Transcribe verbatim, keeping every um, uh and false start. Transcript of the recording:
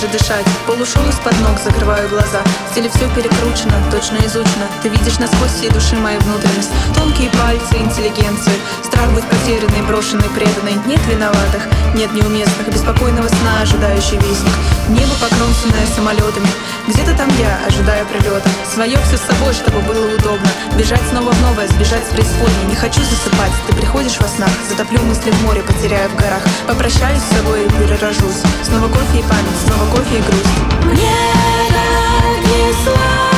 дышать. Пол ушел из-под ног, закрываю глаза. В стиле все перекручено, точно изучено. Ты видишь насквозь всей души мою внутренность. Тонкие пальцы интеллигенции. Страх быть потерянной, брошенной, преданной. Нет виноватых, нет неуместных. Беспокойного сна, ожидающий вестник. Небо покромсанное самолетами. Где-то там я, ожидая прилета. Свое все с собой, чтобы было удобно. Бежать снова в новое, сбежать с преисподней. Не хочу засыпать, ты приходишь во снах. Затоплю мысли в море, потеряю в горах. Попрощаюсь с собой и перерожусь. Снова кофе и память, снова кофе и грусть. Мне так не сладко.